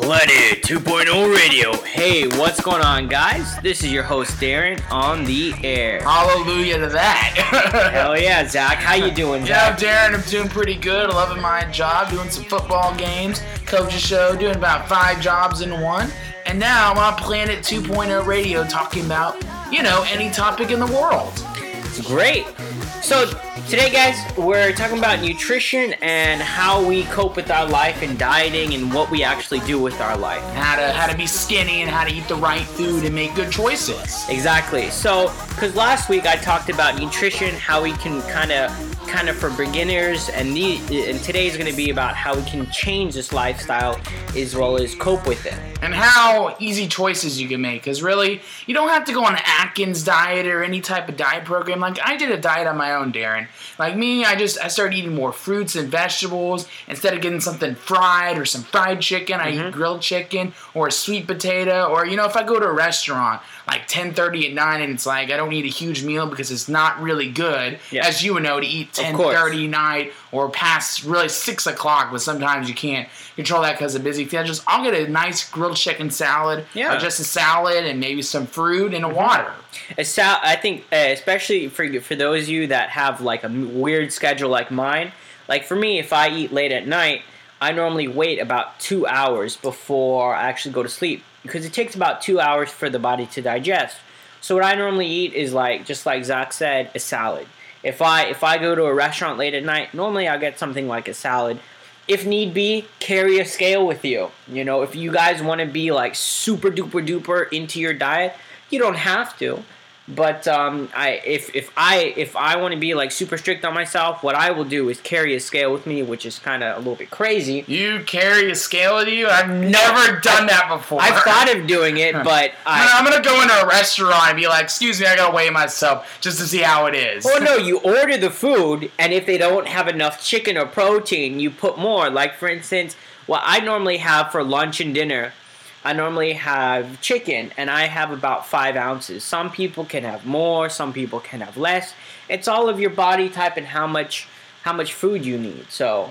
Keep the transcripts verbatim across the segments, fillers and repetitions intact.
Planet two point oh Radio. Hey, what's going on, guys? This is your host, Darren, on the air. Hallelujah to that. Hell yeah, Zach. How you doing, Zach? Yeah, Darren, I'm doing pretty good. Loving my job, doing some football games, coach's show, doing about five jobs in one. And now I'm on Planet two point oh Radio talking about, you know, any topic in the world. It's great. So today, guys, we're talking about nutrition and how we cope with our life and dieting and what we actually do with our life. How to how to be skinny and how to eat the right food and make good choices. Exactly. So, because last week I talked about nutrition, how we can kind of, kind of for beginners, and the, and today is going to be about how we can change this lifestyle as well as cope with it. And how easy choices you can make. Because really, you don't have to go on an Atkins diet or any type of diet program. Like, I did a diet on my own, Darren. Like me, I just I started eating more fruits and vegetables. Instead of getting something fried or some fried chicken, I mm-hmm. eat grilled chicken or a sweet potato. Or, you know, if I go to a restaurant like ten thirty at night and it's like I don't eat a huge meal because it's not really good, yeah. as you would know, to eat ten thirty night or past really six o'clock, but sometimes you can't control that because of busy schedules. I'll get a nice grilled chicken salad, yeah. or just a salad and maybe some fruit and a mm-hmm. water. A sal- I think, uh, especially for for those of you that have like a weird schedule like mine, like for me, if I eat late at night, I normally wait about two hours before I actually go to sleep because it takes about two hours for the body to digest. So what I normally eat is like, just like Zach said, a salad. If I if I go to a restaurant late at night, normally I'll get something like a salad. If need be, carry a scale with you. You know, if you guys want to be like super duper duper into your diet, you don't have to. But um, I if if I if I want to be like super strict on myself, what I will do is carry a scale with me, which is kind of a little bit crazy. You carry a scale with you? I've never done that before. I've thought of doing it, but I, I'm gonna go into a restaurant and be like, "Excuse me, I gotta weigh myself just to see how it is." Well, no, you order the food, and if they don't have enough chicken or protein, you put more. Like for instance, what I normally have for lunch and dinner. I normally have chicken, and I have about five ounces. Some people can have more, some people can have less. It's all of your body type and how much how much food you need. So,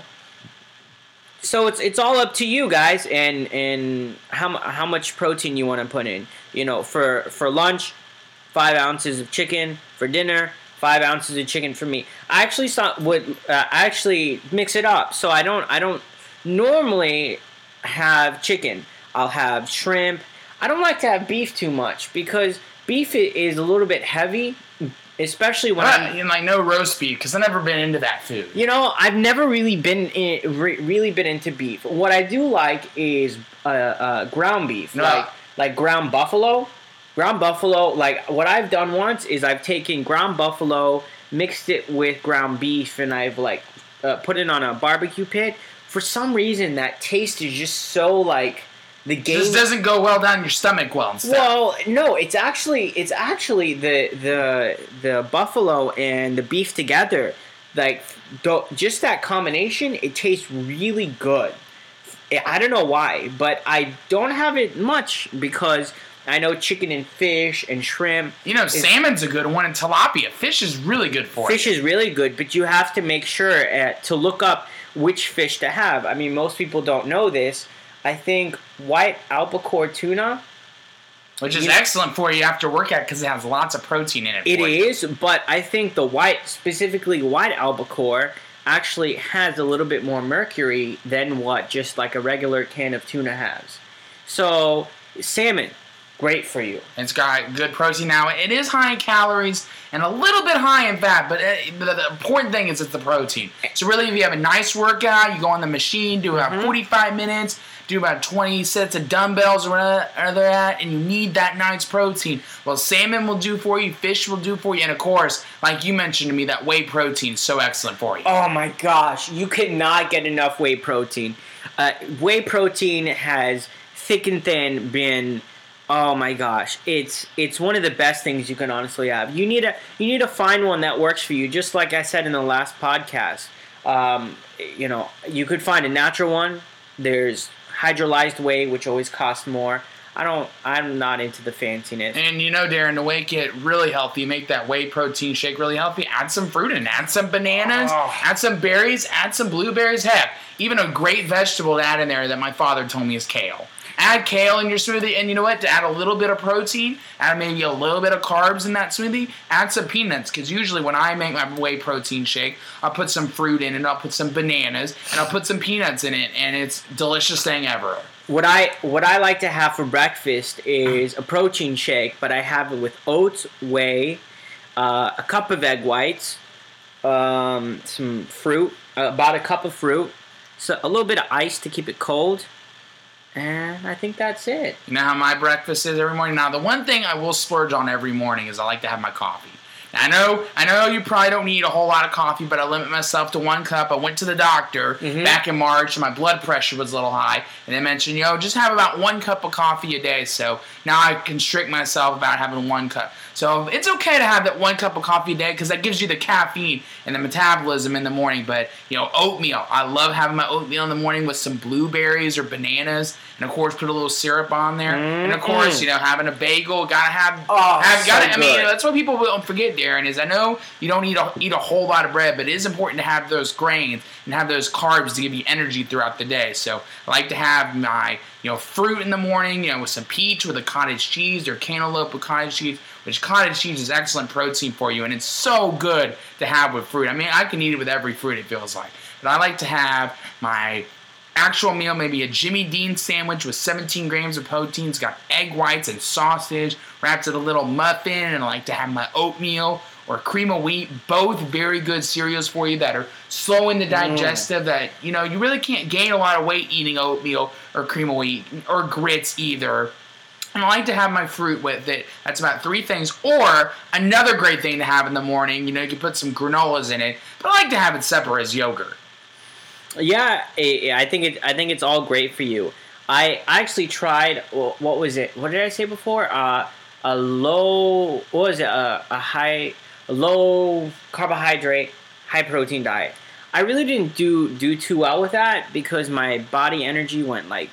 so it's it's all up to you guys, and and how how much protein you want to put in. You know, for for lunch, five ounces of chicken. For dinner, five ounces of chicken for me. I actually saw, would uh, actually mix it up, so I don't I don't normally have chicken. I'll have shrimp. I don't like to have beef too much because beef is a little bit heavy, especially when uh, I'm... like no roast beef because I've never been into that food. You know, I've never really been in, re- really been into beef. What I do like is uh, uh, ground beef, no. like like ground buffalo. Ground buffalo, like what I've done once is I've taken ground buffalo, mixed it with ground beef, and I've like uh, put it on a barbecue pit. For some reason, that taste is just so like... The game This doesn't go well down your stomach well and stuff. Well, no, it's actually it's actually the the the buffalo and the beef together, like just that combination, it tastes really good. I don't know why, but I don't have it much because I know chicken and fish and shrimp. You know, is, salmon's a good one, and tilapia. Fish is really good for fish you. Fish is really good, but you have to make sure uh, to look up which fish to have. I mean, most people don't know this. I think white albacore tuna, which is you, excellent for you after workout because it has lots of protein in it. It for is, you. But I think the white, specifically white albacore, actually has a little bit more mercury than what just like a regular can of tuna has. So salmon, great for you. It's got good protein. Now it is high in calories and a little bit high in fat, but it, the, the important thing is it's the protein. So really, if you have a nice workout, you go on the machine, do about mm-hmm. forty-five minutes. Do about twenty sets of dumbbells or whatever they're at, and you need that nice protein. Well, salmon will do for you, fish will do for you, and of course, like you mentioned to me, that whey protein is so excellent for you. Oh my gosh, you cannot get enough whey protein. Uh, whey protein has thick and thin been, oh my gosh, it's it's one of the best things you can honestly have. You need a you need to find one that works for you. Just like I said in the last podcast, um, you know, you could find a natural one. There's hydrolyzed whey, which always costs more. I don't, I'm not into the fanciness. And you know, Darren, to make it really healthy, make that whey protein shake really healthy, add some fruit in, add some bananas, oh. add some berries, add some blueberries. Heck, even a great vegetable to add in there that my father told me is kale. Add kale in your smoothie, and you know what? To add a little bit of protein, add maybe a little bit of carbs in that smoothie, add some peanuts, because usually when I make my whey protein shake, I'll put some fruit in it, I'll put some bananas, and I'll put some peanuts in it, and it's delicious thing ever. What I what I like to have for breakfast is a protein shake, but I have it with oats, whey, uh, a cup of egg whites, um, some fruit, uh, about a cup of fruit, so a little bit of ice to keep it cold, and I think that's it. You know how my breakfast is every morning? Now, the one thing I will splurge on every morning is I like to have my coffee. I know, I know you probably don't need a whole lot of coffee, but I limit myself to one cup. I went to the doctor mm-hmm. back in March, and my blood pressure was a little high, and they mentioned, you know, just have about one cup of coffee a day. So now I constrict myself about having one cup. So it's okay to have that one cup of coffee a day because that gives you the caffeine and the metabolism in the morning. But, you know, oatmeal. I love having my oatmeal in the morning with some blueberries or bananas, and of course put a little syrup on there. Mm-hmm. And of course, you know, having a bagel, gotta have, oh, have so gotta. I mean, good. that's what people don't forget, Darren. Is I know you don't eat a, eat a whole lot of bread, but it is important to have those grains and have those carbs to give you energy throughout the day. So I like to have my, you know, fruit in the morning, you know, with some peach with a cottage cheese or cantaloupe with cottage cheese, which cottage cheese is excellent protein for you, and it's so good to have with fruit. I mean, I can eat it with every fruit, it feels like. But I like to have my actual meal, maybe a Jimmy Dean sandwich with seventeen grams of protein. It's got egg whites and sausage, wrapped in a little muffin, and I like to have my oatmeal or cream of wheat, both very good cereals for you that are slow in the digestive, mm. that, you know, you really can't gain a lot of weight eating oatmeal or cream of wheat or grits either. And I like to have my fruit with it. That's about three things. Or another great thing to have in the morning, you know, you can put some granolas in it, but I like to have it separate as yogurt. Yeah, I think it. I think it's all great for you. I actually tried. What was it? What did I say before? Uh, a low. What was it? A, a high, a low carbohydrate, high protein diet. I really didn't do do too well with that because my body energy went like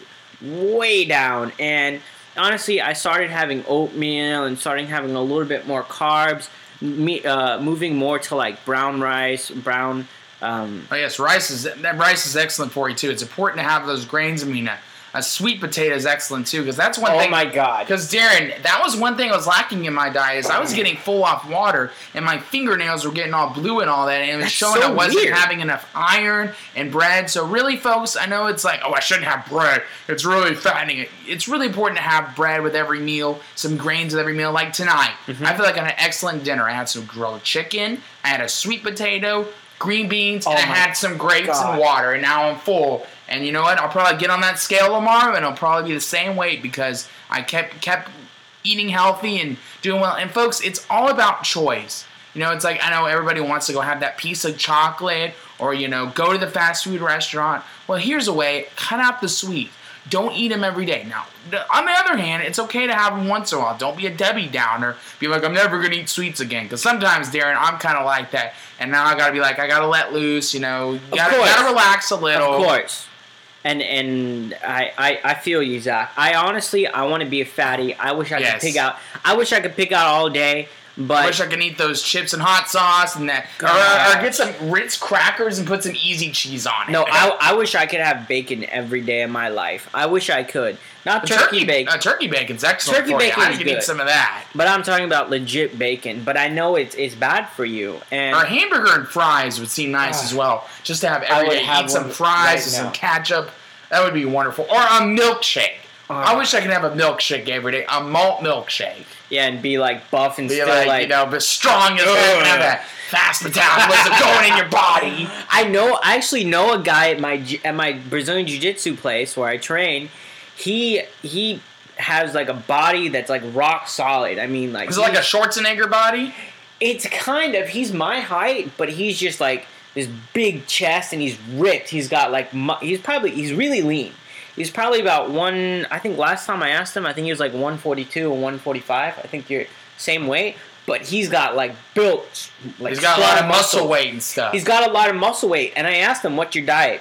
way down. And honestly, I started having oatmeal and starting having a little bit more carbs. Me, uh, moving more to like brown rice, brown. Um, oh yes, rice is that rice is excellent for you too. It's important to have those grains. I mean, a, a sweet potato is excellent too because that's one oh thing. Oh my God! Because Darren, that was one thing I was lacking in my diet is I was getting full off water and my fingernails were getting all blue and all that, and it was that's showing so I wasn't weird. having enough iron and bread. So really, folks, I know it's like, oh, I shouldn't have bread. It's really fattening. It's really important to have bread with every meal, some grains with every meal. Like tonight, mm-hmm. I feel like I had an excellent dinner. I had some grilled chicken. I had a sweet potato. Green beans, and oh I had some grapes God. and water, and now I'm full. And you know what? I'll probably get on that scale tomorrow, and it'll probably be the same weight because I kept kept eating healthy and doing well. And folks, it's all about choice. You know, it's like I know everybody wants to go have that piece of chocolate or, you know, go to the fast food restaurant. Well, here's a way. Cut out the sweet. Don't eat them every day. Now, on the other hand, it's okay to have them once in a while. Don't be a Debbie Downer. Be like, I'm never going to eat sweets again. Because sometimes, Darren, I'm kind of like that. And now I got to be like, I got to let loose, you know. You got to relax a little. Of course. And and I, I, I feel you, Zach. I honestly, I want to be a fatty. I wish I yes. could pick out. I wish I could pick out all day. But I wish I could eat those chips and hot sauce and that, or, or get some Ritz crackers and put some easy cheese on it. No, I, I wish I could have bacon every day of my life. I wish I could. Not turkey, turkey bacon. Uh, turkey bacon's excellent turkey for bacon you. I is can good. eat some of that. But I'm talking about legit bacon. But I know it's it's bad for you. And or hamburger and fries would seem nice uh, as well. Just to have every day eat some fries right and some ketchup. That would be wonderful. Or a milkshake. Uh, I wish I could have a milkshake every day. A malt milkshake. Yeah, and be like buff and be still like, like, you know, but strong as hell and have that fast metabolism going in your body. I know. I actually know a guy at my at my Brazilian Jiu-Jitsu place where I train. He he has like a body that's like rock solid. I mean, like is it like a Schwarzenegger body? It's kind of. He's my height, but he's just like this big chest and he's ripped. He's got like mu- he's probably he's really lean. He's probably about one. I think last time I asked him, I think he was like one forty-two or one forty-five. I think you're same weight, but he's got like built. Like he's got a lot of muscle weight and stuff. He's got a lot of muscle weight, and I asked him, "What's your diet?"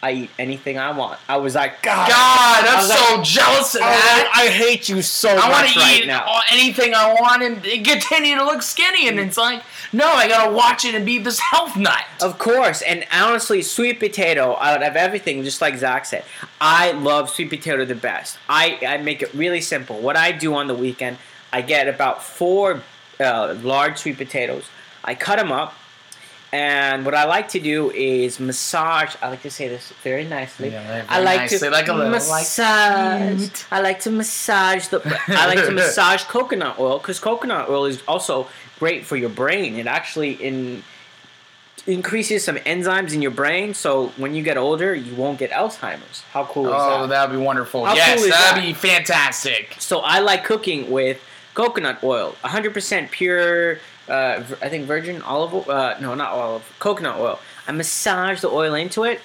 I eat anything I want. I was like, God, God, I'm so like, jealous of I, that. I hate you so I much want to right eat now. all- anything I want and continue to look skinny, and it's like, no, I gotta watch it and be this health nut. Of course, and honestly, sweet potato out of everything, just like Zach said, I love sweet potato the best. I, I make it really simple. What I do on the weekend, I get about four uh, large sweet potatoes. I cut them up, and what I like to do is massage. I like to say this very nicely. Yeah, very I like nicely, to like a little, massage. like- I like to massage the. I like to massage coconut oil because coconut oil is also great for your brain. It actually in increases some enzymes in your brain, so when you get older, you won't get Alzheimer's. How cool is Oh, that? that would be wonderful. How yes, cool is that'd that? be fantastic. So I like cooking with coconut oil, one hundred percent pure. Uh, v- I think virgin olive oil. Uh, no, not olive. Coconut oil. I massage the oil into it.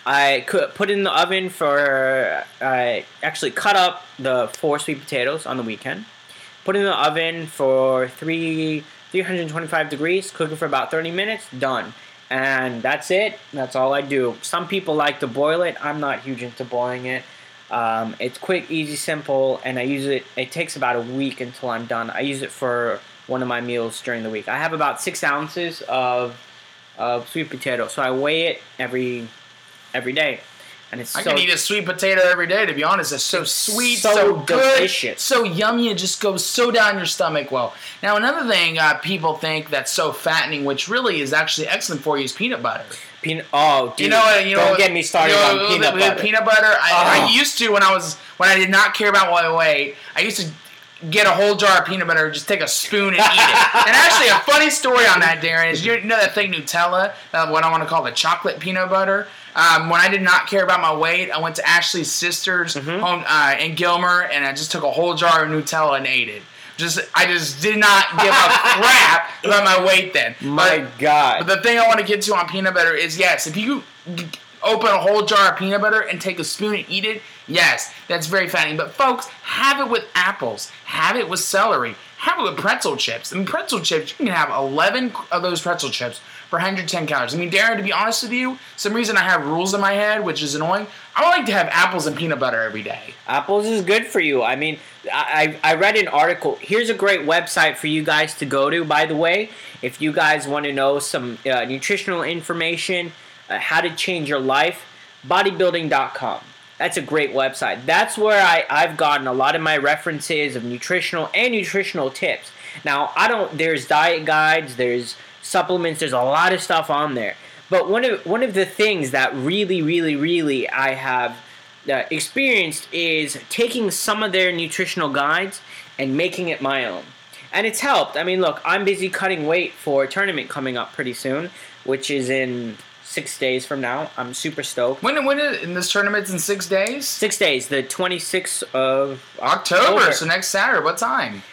I could put it in the oven for. I actually cut up the four sweet potatoes on the weekend. Put it in the oven for three three hundred twenty-five degrees. Cook it for about thirty minutes. Done. And that's it. That's all I do. Some people like to boil it. I'm not huge into boiling it. Um, it's quick, easy, simple, and I use it. It takes about a week until I'm done. I use it for one of my meals during the week. I have about six ounces of of sweet potato, so I weigh it every every day, and it's I so can eat a sweet potato every day, to be honest. It's so It's sweet, so so, good, delicious. so yummy. It just goes so down your stomach well. Now, another thing uh, people think that's so fattening, which really is actually excellent for you, is peanut butter. peanut. Oh, dude, You know what? You know don't what- get me started you know, on peanut with butter. Peanut butter. I, Oh. I used to when I was when I did not care about my weight. I used to get a whole jar of peanut butter, just take a spoon and eat it. And actually, a funny story on that, Darren, is you know that thing Nutella, uh, what I want to call the chocolate peanut butter. Um, when I did not care about my weight, I went to Ashley's sister's Mm-hmm. home uh, in Gilmer, and I just took a whole jar of Nutella and ate it. Just I just did not give a crap about my weight then. My But- God. but the thing I want to get to on peanut butter is, yes, if you g- open a whole jar of peanut butter and take a spoon and eat it, yes, that's very fattening. But folks, have it with apples. Have it with celery. Have it with pretzel chips. I mean, pretzel chips, you can have eleven of those pretzel chips for one hundred ten calories. I mean, Darren, to be honest with you, some reason I have rules in my head, which is annoying. I like to have apples and peanut butter every day. Apples is good for you. I mean, I, I I read an article. Here's a great website for you guys to go to, by the way. If you guys want to know some uh, nutritional information, uh, how to change your life, bodybuilding dot com. That's a great website. That's where I, I've gotten a lot of my references of nutritional and nutritional tips. Now, I don't, there's diet guides, there's supplements, there's a lot of stuff on there. But one of one of the things that really, really, really I have uh, experienced is taking some of their nutritional guides and making it my own. And it's helped. I mean, look, I'm busy cutting weight for a tournament coming up pretty soon, which is in six days from now. I'm super stoked. When when is, in this tournament's in six days? Six days, the twenty-sixth of October, October. so next Saturday. What time?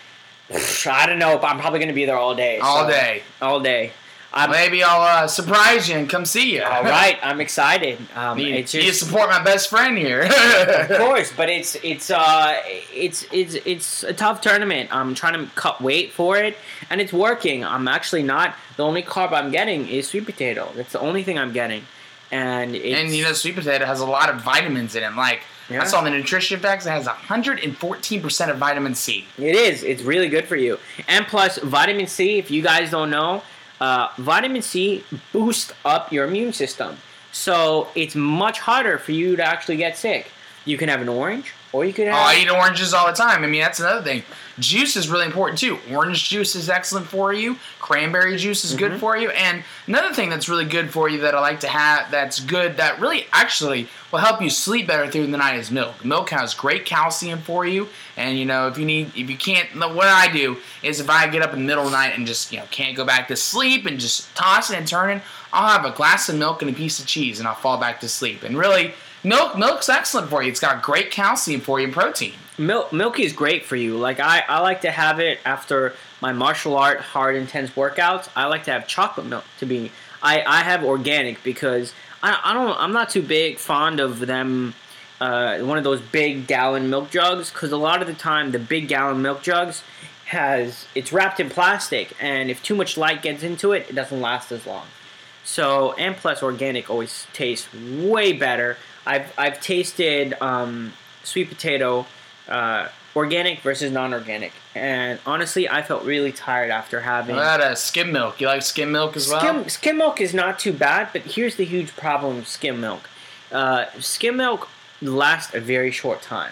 I don't know, but I'm probably going to be there all day. All so- day. All day. I'm, Maybe I'll uh, surprise you and come see you. all right, I'm excited. Um, You, it's you just, support my best friend here. of course, but it's it's uh it's it's it's a tough tournament. I'm trying to cut weight for it, and it's working. I'm actually not. The only carb I'm getting is sweet potato. That's the only thing I'm getting, and it's, And you know, sweet potato has a lot of vitamins in it. Like Yeah. I saw in the nutrition facts, it has one hundred fourteen percent of vitamin C. It is. It's really good for you. And plus, vitamin C, if you guys don't know, uh, vitamin C boosts up your immune system. So it's much harder for you to actually get sick. You can have an orange, or you could Oh, have... I eat oranges all the time. I mean, that's another thing. Juice is really important too. Orange juice is excellent for you. Cranberry juice is good for you. And another thing that's really good for you that I like to have that's good that really actually will help you sleep better through the night is milk. Milk has great calcium for you. And you know, if you need, if you can't, what I do is if I get up in the middle of the night and just, you know, can't go back to sleep and just tossing and turning, I'll have a glass of milk and a piece of cheese and I'll fall back to sleep. And really, milk, milk's excellent for you. It's got great calcium for you and protein. Milk, milk is great for you. Like I, I like to have it after my martial art hard intense workouts. I like to have chocolate milk to be. I, I have organic because I, I don't. I'm not too big fond of them. Uh, one of those big gallon milk jugs because a lot of the time the big gallon milk jugs has it's wrapped in plastic and if too much light gets into it, it doesn't last as long. So, and plus organic always tastes way better. I've I've tasted um, sweet potato, uh, organic versus non-organic, and honestly, I felt really tired after having. What about uh, skim milk? You like skim milk as well? Skim, skim milk is not too bad, but here's the huge problem with skim milk. Uh, skim milk lasts a very short time.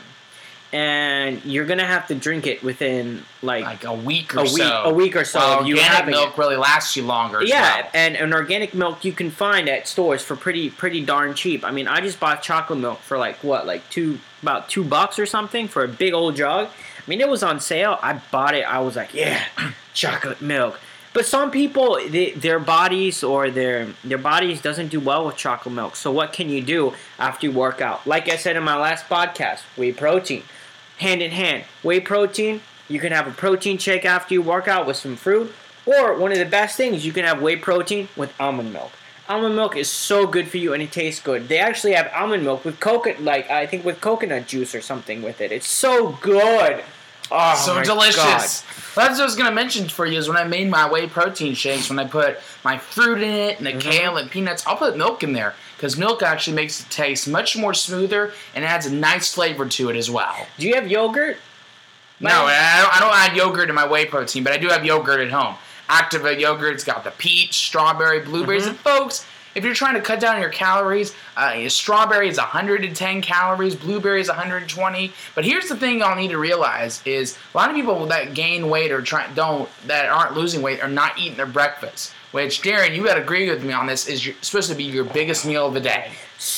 And you're gonna have to drink it within like, like a week or a so. week, a week or so. Well, of you organic having milk it. really lasts you longer. As Yeah, well. and an organic milk you can find at stores for pretty pretty darn cheap. I mean, I just bought chocolate milk for like what, like two about two bucks or something for a big old jug. I mean, it was on sale. I bought it. I was like, yeah, chocolate milk. But some people, they, their bodies or their their bodies doesn't do well with chocolate milk. So what can you do after you work out? Like I said in my last podcast, whey protein. Hand in hand. Whey protein, you can have a protein shake after you work out with some fruit. Or one of the best things, you can have whey protein with almond milk. Almond milk is so good for you and it tastes good. They actually have almond milk with coconut, like I think with coconut juice or something with it. It's so good. Oh, so my delicious. God. Well, that's what I was going to mention for you is when I made my whey protein shakes, when I put my fruit in it and the Mm-hmm. kale and peanuts, I'll put milk in there because milk actually makes it taste much more smoother and adds a nice flavor to it as well. Do you have yogurt? No, I don't, I don't add yogurt in my whey protein, but I do have yogurt at home. Activate yogurt, it's got the peach, strawberry, blueberries, Mm-hmm. and folks, if you're trying to cut down your calories, uh, strawberry is one hundred ten calories, blueberry is one hundred twenty. But here's the thing y'all need to realize is a lot of people that gain weight or try, don't that aren't losing weight are not eating their breakfast. Which Darren, you gotta agree with me on this, is your, supposed to be your biggest meal of the day.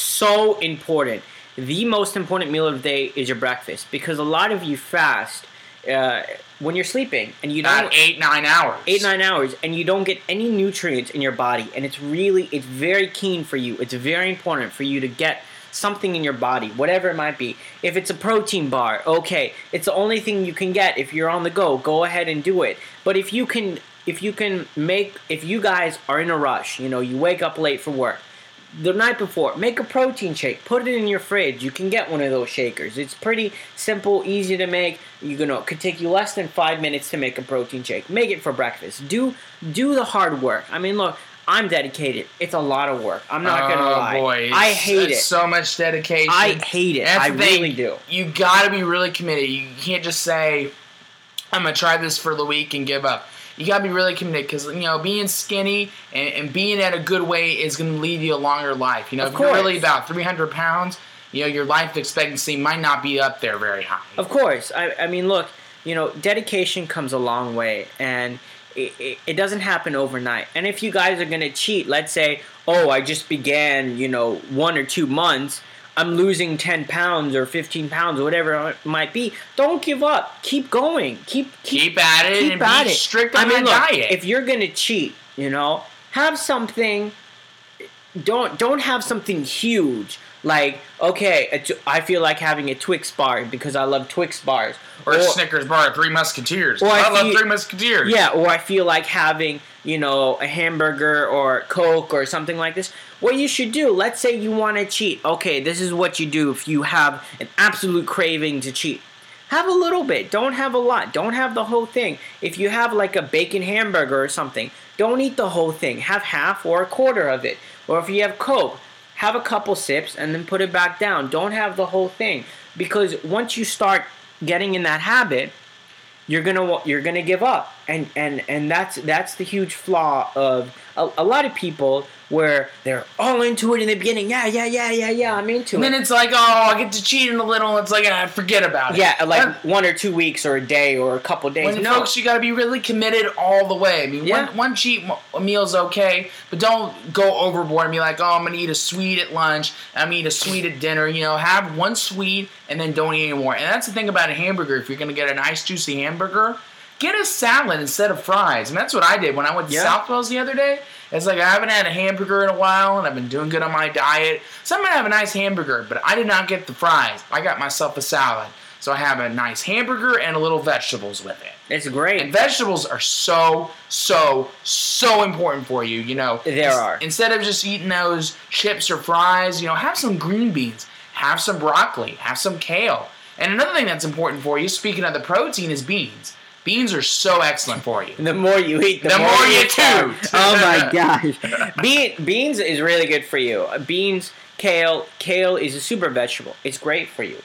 So important. The most important meal of the day is your breakfast because a lot of you fast uh, when you're sleeping and you don't About eight, nine hours. eight nine hours and you don't get any nutrients in your body, and it's really it's very keen for you. It's very important for you to get something in your body, whatever it might be. If it's a protein bar, okay, it's the only thing you can get. If you're on the go, go ahead and do it. But if you can if you can make if you guys are in a rush, you know, you wake up late for work, the night before, make a protein shake. Put it in your fridge. You can get one of those shakers. It's pretty simple, easy to make. You know, it could take you less than five minutes to make a protein shake. Make it for breakfast. Do do the hard work. I mean, look, I'm dedicated. It's a lot of work. I'm not gonna oh, lie. Boy. I It's- hate it's it. so much dedication. I hate it. That's I the thing. really do. You gotta be really committed. You can't just say, I'm gonna try this for the week and give up. You gotta be really committed because, you know, being skinny and, and being at a good weight is gonna lead you a longer life. You know, Of if you're course. really about three hundred pounds, you know, your life expectancy might not be up there very high. Of course. I, I mean, look, you know, dedication comes a long way, and it, it, it doesn't happen overnight. And if you guys are going to cheat, let's say, oh, I just began, you know, one or two months, I'm losing ten pounds or fifteen pounds or whatever it might be, don't give up. Keep going. Keep keep, Keep at it keep and at be it. strict on I mean, that look, diet. if you're going to cheat, you know, have something don't don't have something huge like, okay, a t- I feel like having a Twix bar because I love Twix bars. Or, a Snickers bar, Three Musketeers. or I I, love feel- Three Musketeers. Yeah, or I feel like having, you know, a hamburger or Coke or something like this. What you should do, let's say you want to cheat. Okay, this is what you do if you have an absolute craving to cheat. Have a little bit. Don't have a lot. Don't have the whole thing. If you have like a bacon hamburger or something, don't eat the whole thing. Have half or a quarter of it. Or if you have Coke, have a couple sips and then put it back down. Don't have the whole thing. Because once you start getting in that habit, you're gonna you're gonna give up, and and and that's that's the huge flaw of a, a lot of people where they're all into it in the beginning. Yeah, yeah, yeah, yeah, yeah. I'm into And it. then it's like, oh, I get to cheat in a little. It's like, ah, forget about it. Yeah, like And one or two weeks or a day or a couple days. when No, folks, you got to be really committed all the way. I mean, Yeah. one, one cheat mo- meal's okay, but don't go overboard and be like, oh, I'm going to eat a sweet at lunch, I'm going to eat a sweet at dinner. You know, have one sweet and then don't eat anymore. And that's the thing about a hamburger. If you're going to get a nice, juicy hamburger, get a salad instead of fries. And that's what I did when I went to Yeah. Southwell's the other day. It's like, I haven't had a hamburger in a while, and I've been doing good on my diet. So I'm going to have a nice hamburger, but I did not get the fries. I got myself a salad. So I have a nice hamburger and a little vegetables with it. it's great. And vegetables are so, so, so important for you, you know. There are. Instead of just eating those chips or fries, you know, have some green beans, have some broccoli, have some kale. And another thing that's important for you, speaking of the protein, is beans. Beans are so excellent for you. The more you eat, the, the more, more you you toot. Oh my gosh. Bean, beans is really good for you. Beans, kale. Kale is a super vegetable. It's great for you.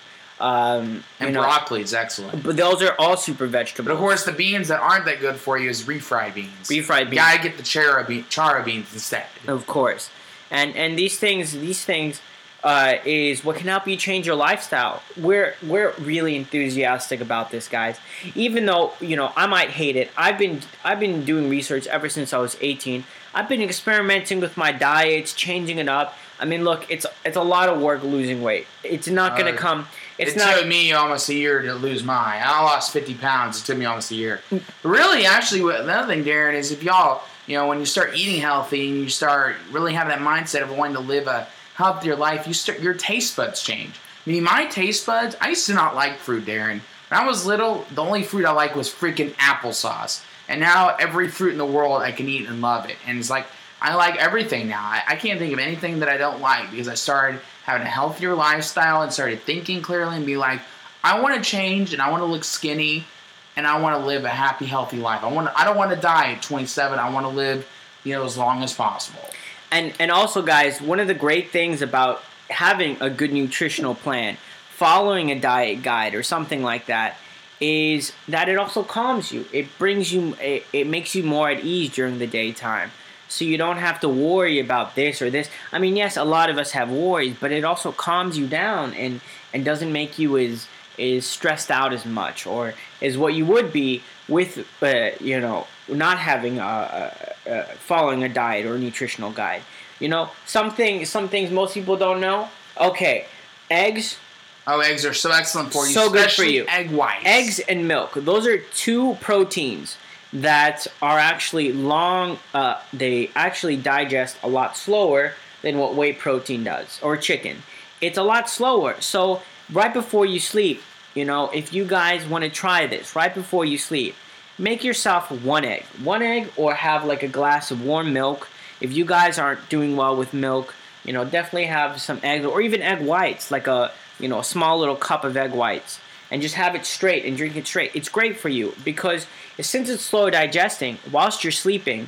Um, and you know, broccoli is excellent. But those are all super vegetables. But of course, the beans that aren't that good for you is refried beans. Refried beans. You gotta get the chara, be- chara beans instead. Of course. And and these things, these things uh, is what can help you change your lifestyle. We're we're really enthusiastic about this, guys. Even though, you know, I might hate it. I've been I've been doing research ever since I was eighteen. I've been experimenting with my diets, changing it up. I mean, look, it's it's a lot of work losing weight. It's not going to uh, come. It's it not, took me almost a year to lose mine. I lost fifty pounds. It took me almost a year. Really, actually, another thing, Darren, is if y'all, you know, when you start eating healthy and you start really having that mindset of wanting to live a healthier life, you start your taste buds change. I mean, my taste buds, I used to not like fruit, Darren. When I was little, the only fruit I liked was freaking applesauce. And now every fruit in the world I can eat and love it. And it's like, I like everything now. I, I can't think of anything that I don't like because I started having a healthier lifestyle and started thinking clearly and be like, I want to change and I want to look skinny and I want to live a happy, healthy life. I want. I don't want to die at twenty-seven. I want to live, you know, as long as possible. And and also, guys, one of the great things about having a good nutritional plan, following a diet guide or something like that, is that it also calms you. It brings you. It, it makes you more at ease during the daytime. So you don't have to worry about this or this. I mean, yes, a lot of us have worries, but it also calms you down and, and doesn't make you as, as stressed out as much or as what you would be with, uh, you know, not having a, a, a following a diet or a nutritional guide. You know, some things, some things most people don't know. Okay, eggs. Oh, eggs are so excellent for you. So good for you. Egg whites. Eggs and milk. Those are two proteins that are actually long, uh, they actually digest a lot slower than what whey protein does, or chicken. It's a lot slower. So right before you sleep, you know, if you guys want to try this, right before you sleep, make yourself one egg. One egg or have like a glass of warm milk. If you guys aren't doing well with milk, you know, definitely have some eggs or even egg whites, like a, you know, a small little cup of egg whites. And just have it straight and drink it straight. It's great for you because since it's slow digesting, whilst you're sleeping,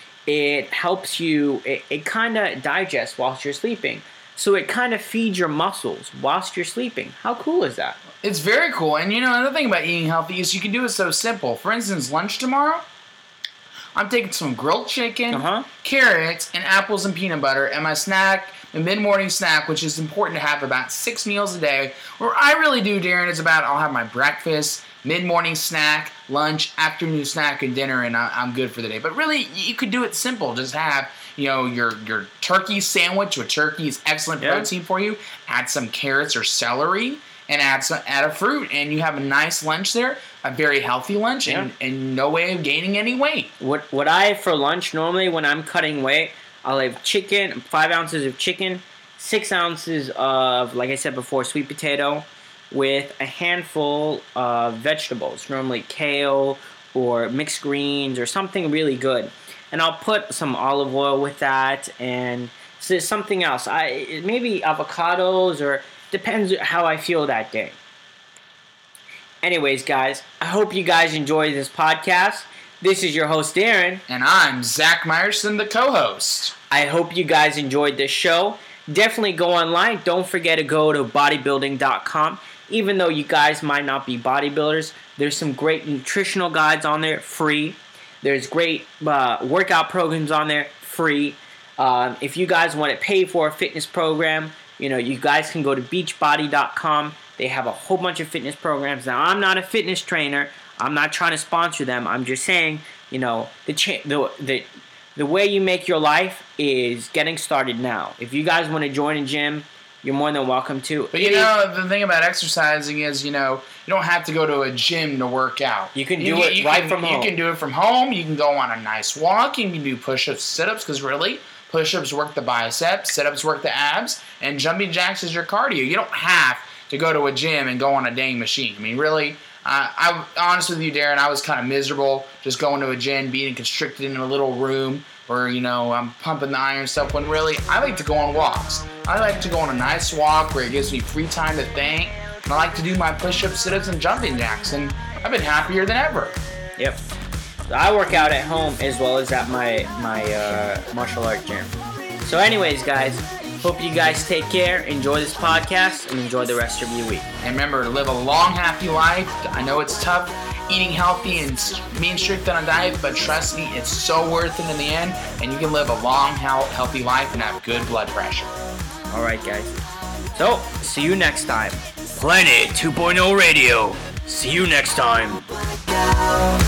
it helps you, it, it kind of digests whilst you're sleeping. So it kind of feeds your muscles whilst you're sleeping. How cool is that? It's very cool. And you know, another thing about eating healthy is you can do it so simple. For instance, lunch tomorrow, I'm taking some grilled chicken, uh-huh. carrots, and apples and peanut butter, and my snack, the mid-morning snack, which is important to have about six meals a day. Where I really do, Darren, is about I'll have my breakfast, mid-morning snack, lunch, afternoon snack, and dinner, and I'm good for the day. But really, you could do it simple. Just have, you know, your your turkey sandwich with turkey is excellent yeah. protein for you. Add some carrots or celery, and add some add a fruit, and you have a nice lunch there. A very healthy lunch, yeah. and, and no way of gaining any weight. What what I have for lunch normally when I'm cutting weight, I'll have chicken, five ounces of chicken, six ounces of, like I said before, sweet potato, with a handful of vegetables, normally kale or mixed greens or something really good. And I'll put some olive oil with that and so something else. I maybe avocados or depends how I feel that day. Anyways, guys, I hope you guys enjoy this podcast. This is your host, Darren. And I'm Zach Meyerson, the co-host. I hope you guys enjoyed this show. Definitely go online. Don't forget to go to bodybuilding dot com. Even though you guys might not be bodybuilders, there's some great nutritional guides on there, free. There's great uh, workout programs on there, free. Um, if you guys want to pay for a fitness program, you know, you guys can go to beach body dot com. They have a whole bunch of fitness programs. Now, I'm not a fitness trainer. I'm not trying to sponsor them. I'm just saying, you know, the cha- the the the way you make your life is getting started now. If you guys want to join a gym, you're more than welcome to. But you know, the thing about exercising is, you know, you don't have to go to a gym to work out. You can do you, it you right can, from home. You can do it from home. You can go on a nice walk. You can do push-ups, sit-ups, because really, push-ups work the biceps, sit-ups work the abs, and jumping jacks is your cardio. You don't have to go to a gym and go on a dang machine. I mean, really, uh, I honest with you, Darren, I was kind of miserable just going to a gym, being constricted in a little room where, you know, I'm pumping the iron stuff, when really, I like to go on walks. I like to go on a nice walk where it gives me free time to think, and I like to do my push-ups, sit-ups, and jumping jacks, and I've been happier than ever. Yep. So I work out at home as well as at my my uh, martial art gym. So anyways, guys, hope you guys take care, enjoy this podcast, and enjoy the rest of your week. And remember, live a long, happy life. I know it's tough eating healthy and being strict on a diet, but trust me, it's so worth it in the end, and you can live a long, healthy life and have good blood pressure. All right, guys. So, see you next time. Planet two point oh Radio. See you next time.